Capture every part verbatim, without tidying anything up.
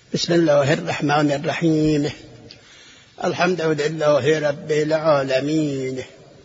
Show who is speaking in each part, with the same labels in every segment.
Speaker 1: بسم الله الرحمن الرحيم. الحمد لله رب العالمين،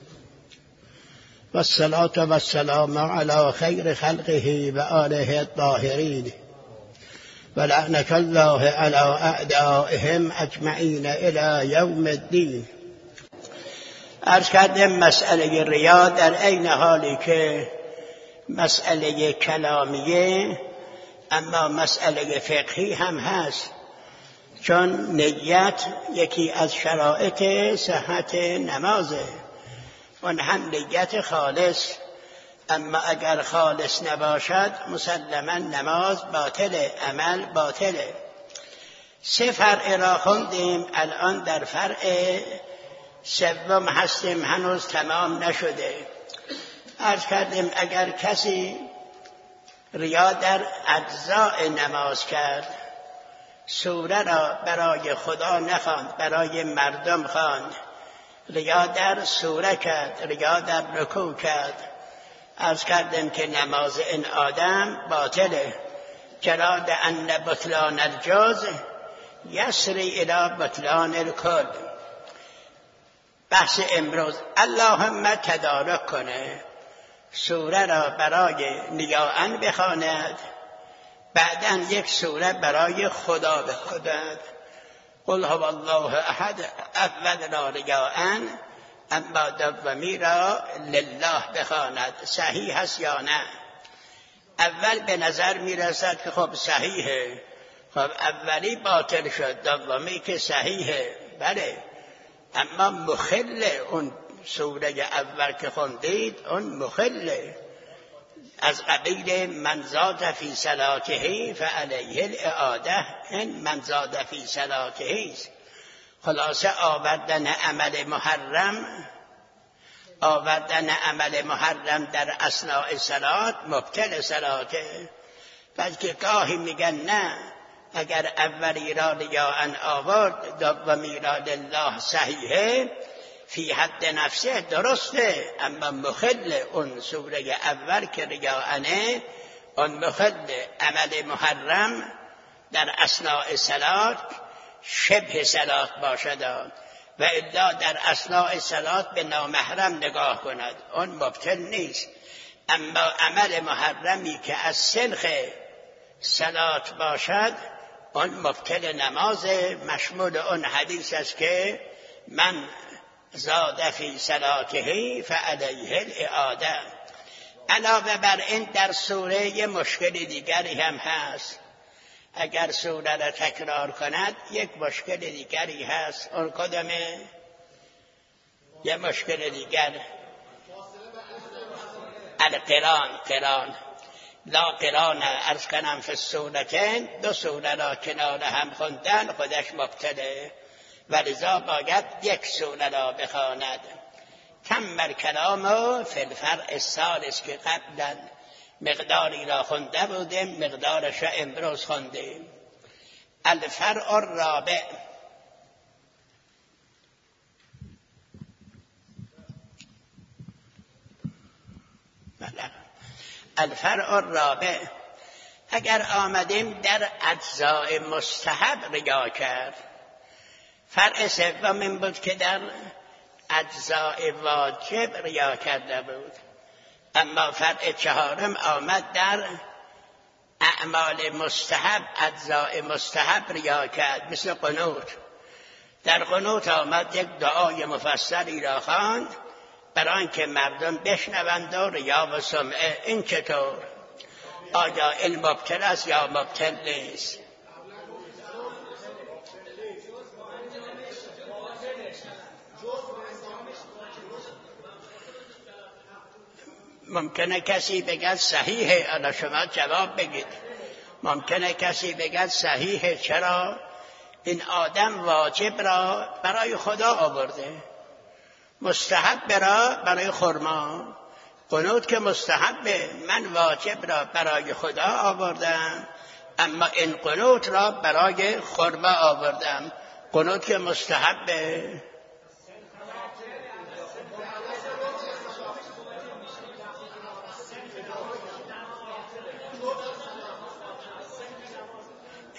Speaker 1: والصلاة والسلام على خير خلقه وآله الطاهرين، ولعنة الله على أعدائهم أجمعين إلى يوم الدين. عرض کردم مسئله ریا در عین حالی که مسئله کلامیه اما مسئله فقهی هم هست، چون نیت یکی از شرایط صحت نمازه. اون هم نیت خالص، اما اگر خالص نباشد مسلما نماز باطله، عمل باطله. سه فرع را خوندیم، الان در فرع سوم هستیم، هنوز تمام نشده. عرض کردیم اگر کسی ریا در اجزاء نماز کرد، سوره را برای خدا نخواند، برای مردم خواند، ریا در سوره کرد، ریا در رکوع کرد، عرض کردیم که نماز این آدم باطله. جراد ان بطلان الجز یسری الی بطلان الکل. بحث امروز اللهم تدارک کنه، سوره را برای نیاعن بخواند، بعداً یک سوره برای خدا بخواند. قل هو الله احد اول را نیاعن، اما دومی را لله بخواند. صحیح هست یا نه؟ اول به نظر میرسد که خب صحیحه، خب اولی باطل شد، دومی که صحیحه، بله، اما مخل اون سوره اول که خوندید اون مخله، از قبیل من زاد فی صلاته فعلیه الاعاده. این من زاد فی صلاته است. خلاصه آوردن عمل محرم آوردن عمل محرم در اثناء صلات مبطل صلاته. پس که گاهی میگن نه، اگر اولی را ریاء آورد دومی را لله صحیحه، فی حد نفسه درسته، اما مخل اون سوره اول که ریاءنه، اون مخل عمل محرم در اثناء صلات شبه صلات باشد، و الا در اثناء صلات به نامحرم نگاه کند، اون مبطل نیست. اما عمل محرمی که از سنخ صلات باشد اون مبطل نماز، مشمول اون حدیث است که من زاد فی صلاته فعلیه الاعاده. علاوه بر این در سوره یه مشکل دیگری هم هست. اگر سوره را تکرار کند یک مشکل دیگری هست. اون کدامه؟ یه مشکل دیگر، القران. قران لا قران عرض کنم فی السورتین، دو سوره را کنار هم خوندن خودش مبتله، ولذا باید یک سوره را بخواند. کم الکلام فی الفرع الثالث که قبلا مقداری را خونده بودیم، مقدارش امروز خوندیم. الفرع الرابع، الفرع الرابع، اگر آمدیم در اجزاء مستحب ریا کرد. فرع سوم این بود که در اجزاء واجب ریا کرده بود، اما فرع چهارم آمد در اعمال مستحب، اجزاء مستحب ریا کرد، مثل قنوت. در قنوت آمد یک دعای مفصلی را خواند برای آنکه مردم بشنوند و ریا و سمعه. این چطور؟ آیا این مبطل است یا مبطل نیست؟ ممکنه کسی بگد صحیحه، الا شما جواب بگید. ممکنه کسی بگد صحیحه، چرا؟ این آدم واجب را برای خدا آورده، مستحب را برای خرما. قنوت که مستحبه، من واجب را برای خدا آوردم، اما این قنوت را برای خرما آوردم. قنوت که مستحبه.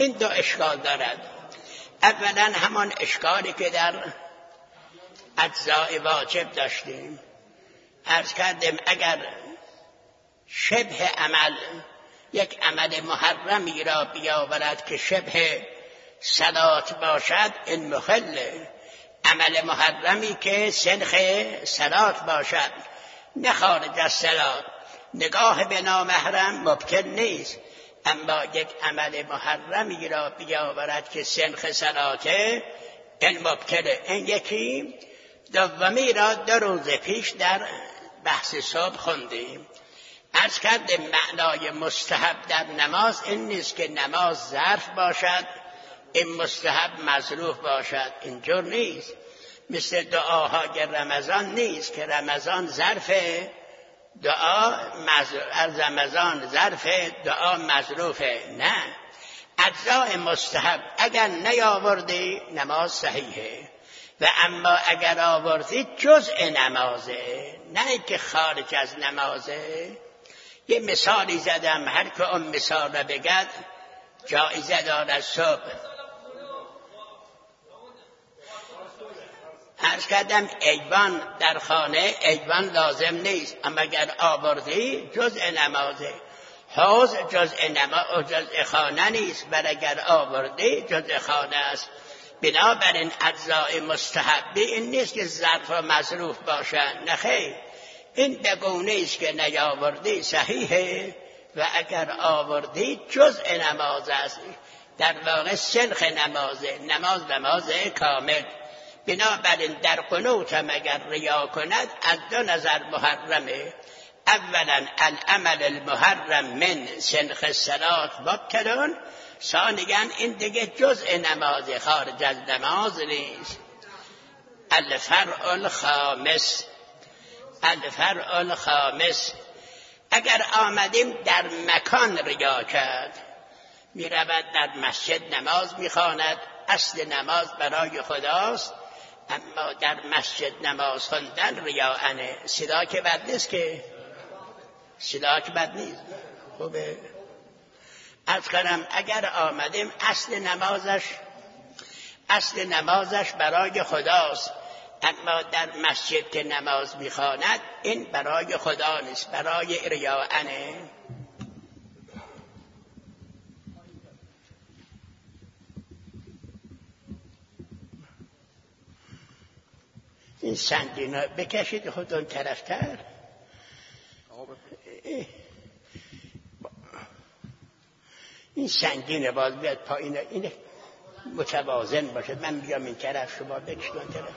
Speaker 1: این دو اشکال دارد. اولا همان اشکالی که در اجزای واجب داشتیم. عرض کردیم اگر شبه عمل یک عمل محرمی را بیاورد که شبه صلات باشد، این مخله. عمل محرمی که سنخ صلات باشد نه خارج از صلات، نگاه به نامحرم ممکن نیست. اما یک عمل محرمی را بیاورد که سنخ صلاته، این ممکنه. این یکی. دومی را دو روز پیش در بحث صبح خوندیم. عرض کردیم معنای مستحب در نماز این نیست که نماز ظرف باشد، این مستحب مظروف باشد. اینجور نیست. مثل دعاهای رمضان نیست که رمضان ظرف دعا از رمضان ظرف دعا مظروفه. نه، اجزای مستحب اگر نیاوردی نماز صحیحه، و اما اگر آوردی جزء نمازه، نه که خارج از نمازه. یه مثالی زدم، هر که اون مثال را بگد جایزه دارد. صبح عرض کردم ایوان در خانه ایوان لازم نیست، اما اگر آوردی جزء نمازه. حوض جزء نماز جزء خانه نیست، بل اگر آوردی جزء خانه است. بنابراین اجزای مستحبی این نیست که ظرف و مظروف باشند، نه خیر. این بگونه است که نیاوردی صحیحه، و اگر آوردی جزء نماز است. در واقع سنخ نمازه، نماز نماز کامل. بنابراین در قنوت هم اگر ریا کند از دو نظر محرمه. اولا العمل المحرم من سنخ الصلات مبتلون، ثانیا این دیگه جزء نماز، خارج از نماز نیست. الفرع الخامس الفرع الخامس اگر آمدیم در مکان ریا کرد، می رود در مسجد نماز می خواند، اصل نماز برای خداست، اما در مسجد نماز خواندن ریاءنه. صدا که بد نیست، که صدا که بد نیست. خوبه. از کنم اگر آمدیم اصل نمازش اصل نمازش برای خداست، اما در مسجد که نماز میخواند این برای خدا نیست، برای ریاءنه. این سنگینا بکشید خودتون طرفتر. این سنگینه باز بیاد پایین، این متوازن باشه. من میگم این طرف، شما بکشید اون طرف.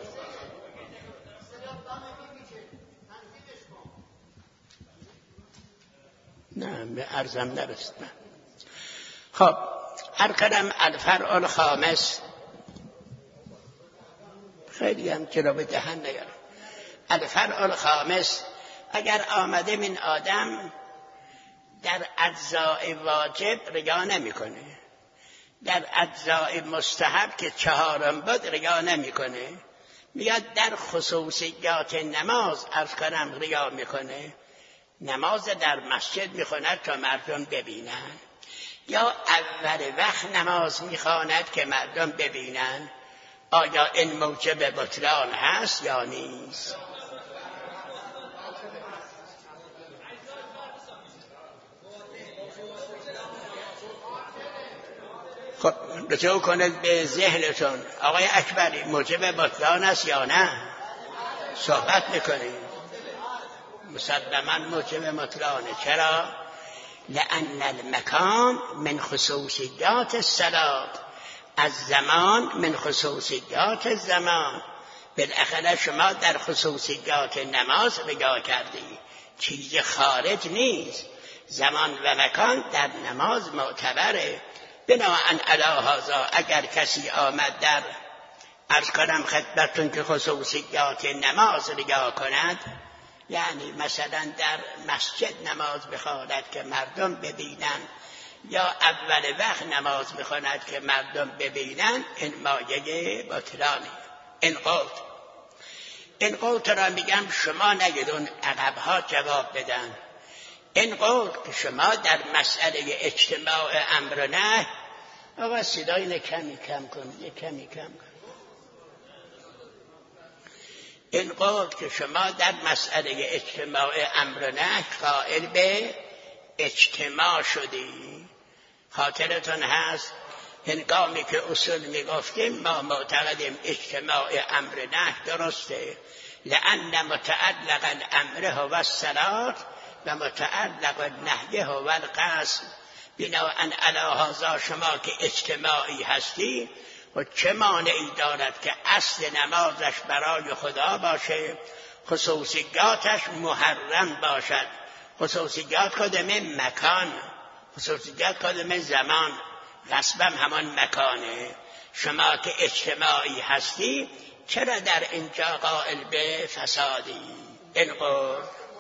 Speaker 1: نه به عرضم نرسید. خب ارکدم الفرع الخامس، خیلی هم چرا به دهن نیارم. الفرع الخامس اگر آمده من آدم در اجزای واجب ریا نمی کنه، در اجزای مستحب که چهارم بود ریا نمی کنه، میاد در خصوصیات نماز عرض کنم ریا میکنه. نماز در مسجد میخواند تا مردم ببینن، یا اول وقت نماز میخواند که مردم ببینن. آیا این موجب بطلان هست یا نیست؟ خب رجوع کنید به ذهنتون. آقای اکبری موجب بطلان است یا نه؟ صحبت میکنید. مسلما موجب بطلانه. چرا؟ لأن المکان من خصوصیات الصلاة، از زمان من خصوصیات الزمان. بالاخره شما در خصوصیات نماز ریا کردی، چیز خارج نیست. زمان و مکان در نماز معتبره. بناهن علی هذا اگر کسی آمد در عرض کنم خدمتتون که خصوصیات نماز ریا کند، یعنی مثلا در مسجد نماز بخواند که مردم ببینن، یا اول وقت نماز میخواند که مردم ببینن، این مایه بطلانه. این قول این قول را میگم شما نگیدون عقبها جواب بدن. این قول که شما در مسئله اجتماع امر نه آقا صدای اینه کمی کم کن، یه کمی کم کن. این قول که شما در مسئله اجتماع امر نهی قائل به اجتماع شدی. خاطرتون هست هنگامی که اصول میگفتیم ما معتقدیم اجتماع امر نهی درسته، لأن متعلق الامر هو الصلاة و متعلق النهی هو القصد. بناءً علی هذا شما که اجتماعی هستی و چه مانعی دارد که اصل نمازش برای خدا باشه، خصوصیاتش محرم باشد. خصوصیات کدومه؟ مکان. خصوصیات کدومه؟ زمان. غصبم همان مکانه. شما که اجتماعی هستی چرا در اینجا قائل به فسادی؟ این قول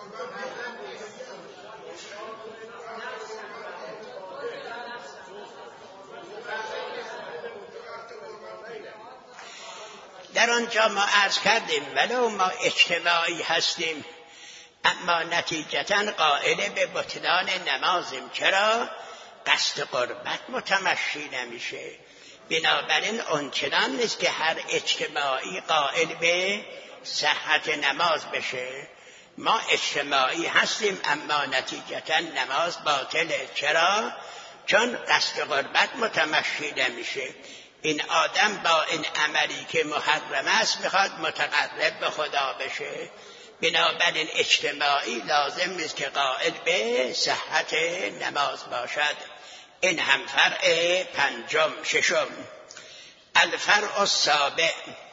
Speaker 1: در آنجا ما عرض کردیم ولو ما اجتماعی هستیم اما نتیجتاً قائل به بطلان نمازیم. چرا؟ قصد قربت متمشی نمیشه. بنابراین اونچنان نیست که هر اجتماعی قائل به صحت نماز بشه. ما اجتماعی هستیم اما نتیجتاً نماز باطله. چرا؟ چون قصد قربت متمشی نمیشه. این آدم با این عملی که محرم است میخواد متقرب به خدا بشه. بنابراین اجتماعی لازم نیست که قائل به صحت نماز باشد. این هم فرع پنجم. ششم الفرع السابع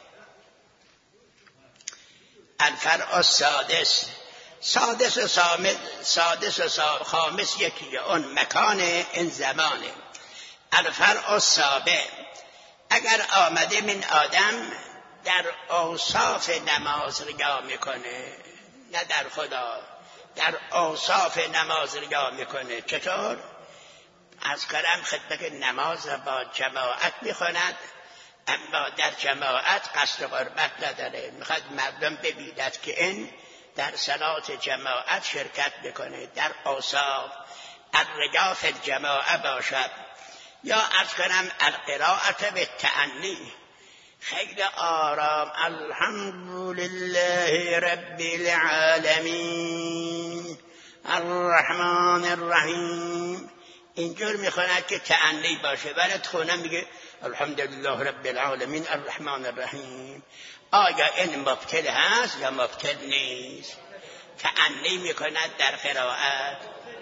Speaker 1: الفرع السادس. سادس و سامس سادس و خامس یکیه، اون مکان این زمانه. الفرع السابع اگر آمده من آدم در اوصاف نماز ریا میکنه، نه در خدا، در اوصاف نماز ریا میکنه. چطور؟ از کرم خدمت نماز با جماعت میخواند اما در جماعت قصد قربت نداره، میخواد مردم ببیند که این در صلات جماعت شرکت میکنه، در اوصاف الریا فی الجماعه باشد. یا از کنم القراءة بالتعنی، خیلی آرام الحمدلله رب العالمین الرحمن الرحیم، اینجور میخواند که تعنی باشه. ولی خونه میگه الحمدلله رب العالمین الرحمن الرحیم. آیا این مبتل هست یا مبتل نیست؟ تعنی میکند در قراءت.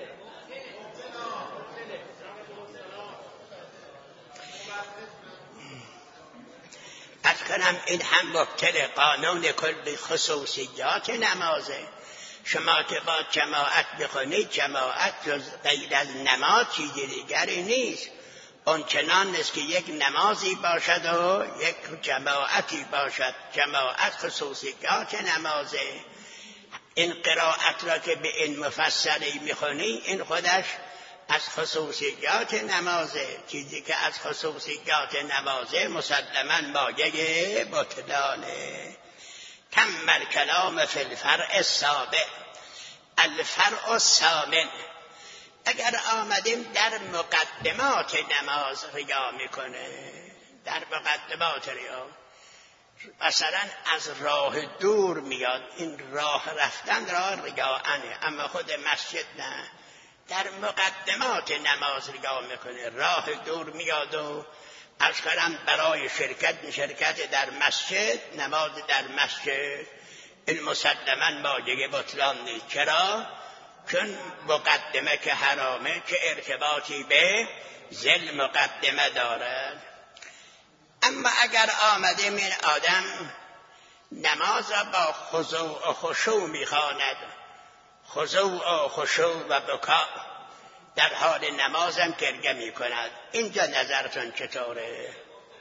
Speaker 1: از کنم این هم مبتل قانون کل خصوصیات نمازه. شما که با جماعت بخونید، جماعت جز غیر از نماز چیزی دیگری نیست. اون چنان نیست که یک نمازی باشد و یک جماعتی باشد. جماعت خصوصیات نمازه. این قرائت را که به این مفصلی میخونی این خودش از خصوصیات نمازه. چیزی که از خصوصیات نمازه مسلماً مایه بطلانه. تم الکلام فی الفرع السابع. الفرع الثامن اگر آمدیم در مقدمات نماز ریا میکنه، در مقدمات ریا، مثلا از راه دور میاد، این راه رفتن را ریاءنه اما خود مسجد نه، در مقدمات نماز ریا میکنه. راه دور میاد و از کلم برای شرکت شرکت در مسجد، نماز در مسجد، این مسلماً مایه بطلان نیست. چرا؟ چون مقدمه که حرامه که ارتباطی به ذل مقدمه دارد. اما اگر آمده من آدم نماز را با خضوع و خشوع میخواند، خضوع و خشوع و بکا، در حال نمازم گریه میکند، اینجا نظرتون چطوره؟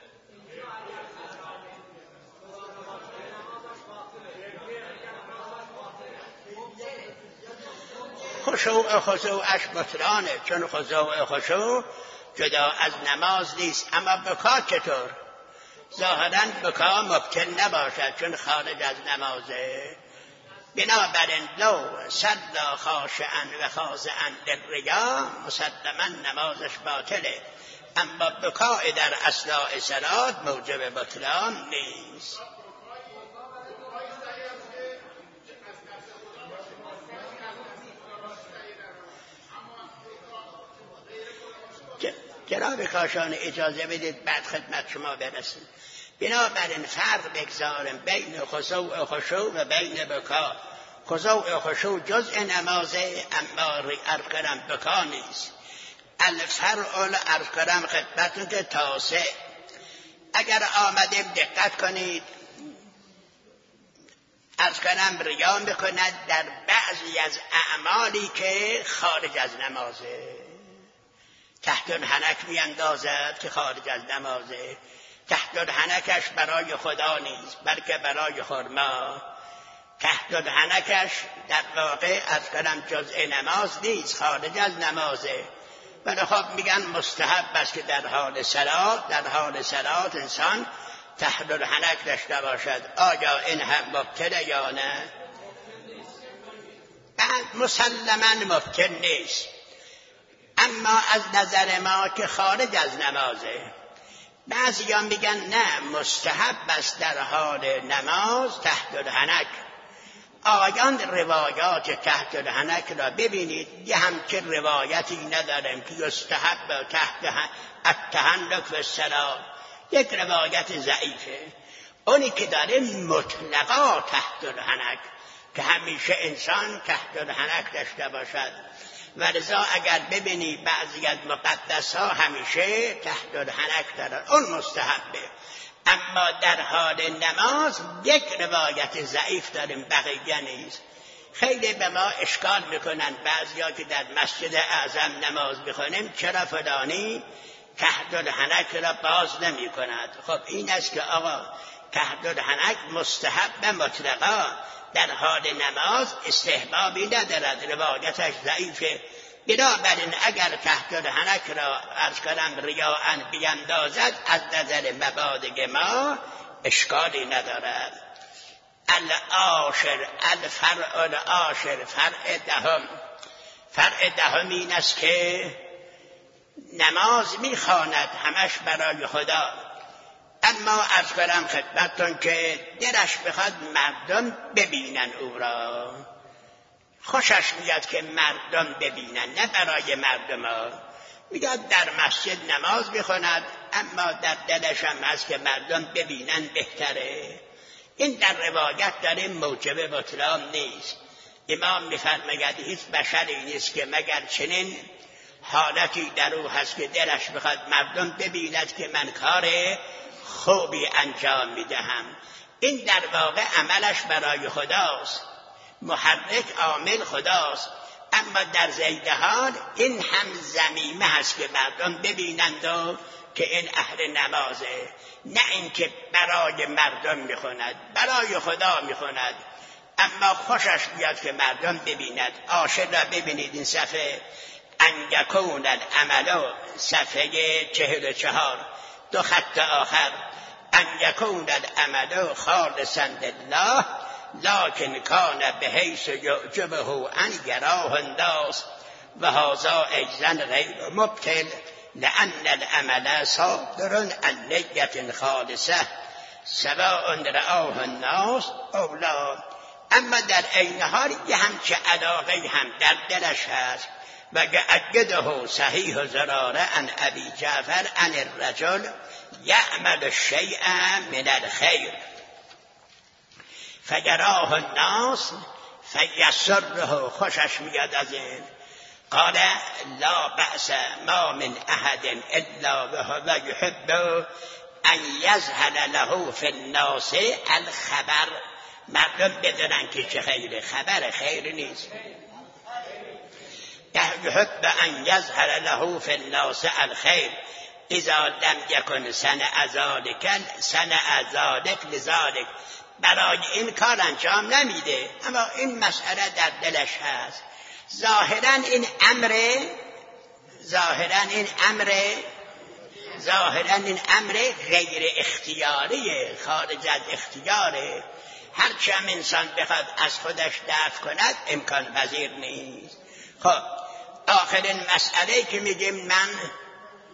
Speaker 1: خشوع خضوعش بطلانه، چون خضوع خشوع جدا از نماز نیست. اما بکا چطور؟ ظاهراً بکا مبطل نباشد چون خارج از نمازه. بنابراین لو صلی خاشعا و خاضعا للریا، مسلما نمازش باطله. اما بکای در اثناء صلات موجب بطلان نیست. جناب کاشان اجازه بدید بعد خدمت شما برسیم. بنابراین فرق بگذارم بین خضوع و خشوع و بین بکا. خضوع و خشوع جزء نمازه، اما عرض کردم بکا نیست. الفرع عرض کردم خدمتون که تاسع. اگر آمدیم دقت کنید، عرض کردم ریا میکند در بعضی از اعمالی که خارج از نمازه. تحت الحنک میاندازد که خارج از نمازه. تحت الحنکش برای خدا نیست بلکه برای خرما. تحت الحنکش در واقع از کلم جزء نماز نیست، خارج از نمازه. ولی خب میگن مستحب است که در حال صلات در حال صلات انسان تحت الحنک داشته باشد. آیا این هم مبتل یا نه؟ بعد مسلما مبتل نیست، اما از نظر ما که خارج از نمازه. بعضی ها میگن نه، مستحب است در حال نماز تحت الحنک. آیان روایات تحت الحنک را ببینید، یه همچه روایتی ندارم که یستحب تحت التحنک و الصلاة. یک روایت ضعیفه. اونی که داره مطلقا تحت الحنک، که همیشه انسان تحت الحنک داشته باشد. ولذا اگر ببینی بعضی از مقدس ها همیشه تحت الحنک دارن، اون مستحبه. اما در حال نماز یک روایت ضعیف داریم، بقیه نیست. خیلی به ما اشکال میکنن بعضی ها که در مسجد اعظم نماز میخونیم، چرا فلانی تحت الحنک را باز نمی کند؟ خب این است که آقا تحت الحنک مستحب مطلقا، در حال نماز استحبابی ندارد، روایتش ضعیفه. بنابراین اگر تحت الحنک را عرض کنم ریاءً بیندازد، از نظر مبادئ ما اشکالی ندارد. العاشر الفرع العاشر فرع دهم. فرع دهم این است که نماز میخواند همش برای خدا، اما عرض کنم خدمتتون که دلش بخواد مردم ببینن او را، خوشش میاد که مردم ببینن، نه برای مردم ها. میگه در مسجد نماز میخواند، اما در دلش هم هست که مردم ببینن بهتره. این در روایت داره موجب بطلان نیست. امام میفرماید هیچ بشری نیست که مگر چنین حالتی در او هست که دلش بخواد مردم ببیند که من کار خوبی انجام میدهم. این در واقع عملش برای خداست، محرک عامل خداست. اما در ضمن حال این هم ضمیمه هست که مردم ببینند و که این اهل نمازه، نه اینکه برای مردم میخوند، برای خدا میخوند. اما خوشش بیاد که مردم ببیند. عاشر را ببینید این صفحه ان یکون العمل، صفحه چهل و چهار، دو خط آخر. ان یکون العمل خالصا لله لکن کان بحیث یعجبه ان یراه الناس و هذا ایضا غیر مبطل لان العمل صادر عن نیة خالصه سواء رآه الناس او لا. اما در عین حال یه همچه علاقه هم در دلش هست. و یؤکده صحیح زراره عن ابی جعفر عن الرجل یعمل الشیء من الخیر فیراه الناس فیسره، خوشش میاد از این. قال لا بأس ما من احد الا و یحب ان یظهر له فی الناس الخبر. مردم بدونن که چه خیره، خبر خیر نیست. یحب ان یظهر له فی الناس الخیر اذا لم یکن صنع ذلک صنع ذلک لذلک. برای این کار انجام نمیده، اما این مسئله در دلش هست. ظاهرا این امر ظاهرا این امر ظاهرا این امر غیر اختیاریه، خارج از اختیاره. هرچه هم انسان بخواد از خودش دفع کند امکان پذیر نیست. خب آخرین مسئله که میگیم من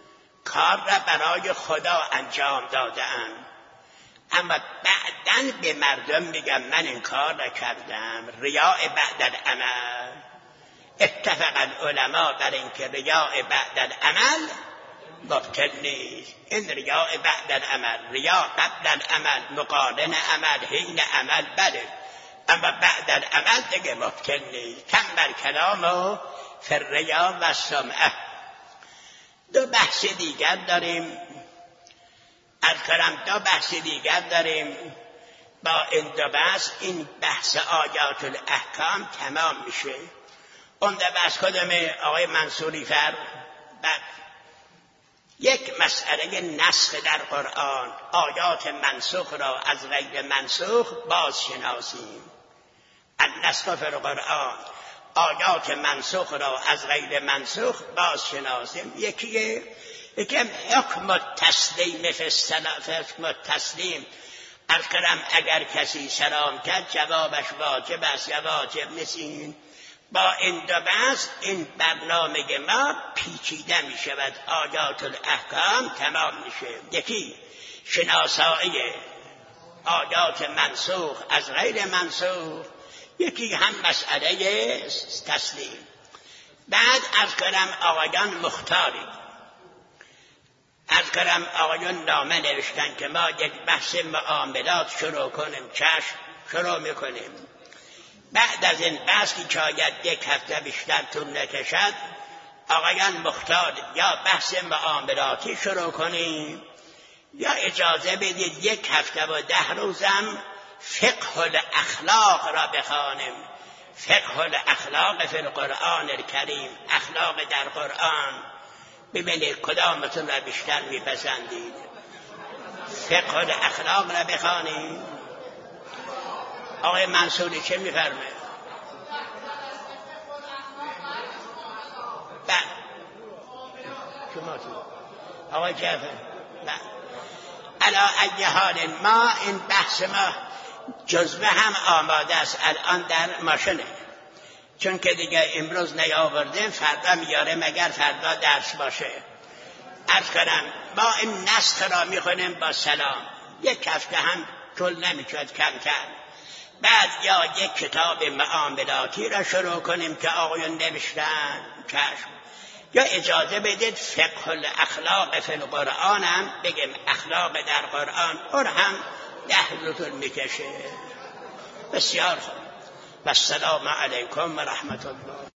Speaker 1: کار را برای خدا انجام دادم، اما بعداً به مردم میگم من این کار را کردم. ریاء بعد العمل. اتفق العلماء بر اینکه ریاء بعد العمل مبطل نیست. این ریاء بعد العمل، ریاء قبل العمل، مقارن عمل، حین عمل بله، اما بعد العمل دیگه مبطل نیست. کمل کلامو فی الریا و السمعه. دو بحث دیگر داریم، الکرم دو بحث دیگر داریم. با این دو بحث این بحث آیات الاحکام تمام میشه. اون دو بحث کدومه آقای منصوری فر؟ بعد یک مسئله نسخ در قرآن، آیات منسوخ را از غیر منسوخ باز شناسیم. النسخ فی القرآن، آیات منسوخ را از غیر منسوخ باز شناسیم. یکی یکی حکم التسلیم فی الصلاة، حکم التسلیم. الکرم اگر کسی سلام کرد جوابش واجب است یا واجب نیست. با این دو بحث این برنامه ما پیچیده می شود، آیات الاحکام تمام میشه. یکی شناسایی آیات منسوخ از غیر منسوخ، یکی هم مسئله تسلیم. بعد از کرم آقایان مختاری، از کرم آقایان نامه نوشتن که ما یک بحث معاملات شروع کنیم. چشم، شروع میکنیم. بعد از این بحثی که آید یک هفته بیشتر طول نکشد، آقایان مختار یا بحث معاملاتی شروع کنیم یا اجازه بدید یک هفته و ده روزم فقه الاخلاق را بخوانیم. فقه الاخلاق فی القرآن الکریم، اخلاق در قرآن. ببینید کدامتون را بیشتر میپسندید. فقه الاخلاق را بخوانیم. آقای منصوری چه میفرمه؟ بله. شما تو آقای جعفر. بله. علا ای حال ما این بحث ما جزوه هم آماده است الان در ماشینه، چون که دیگه امروز نیاوردیم فردا میاره، مگر فردا درس باشه. عرض کنم ما این نسخ را میخونیم با سلام، یک هفته هم طول نمیشد کم کرد. بعد یا یک کتاب معاملاتی را شروع کنیم که آقایون نوشتن، چشم، یا اجازه بدید فقه الاخلاق فی القرآن هم بگیم، اخلاق در قرآن، اور هم ده روز میکشه. بسیار خوب. و السلام علیکم و رحمت الله.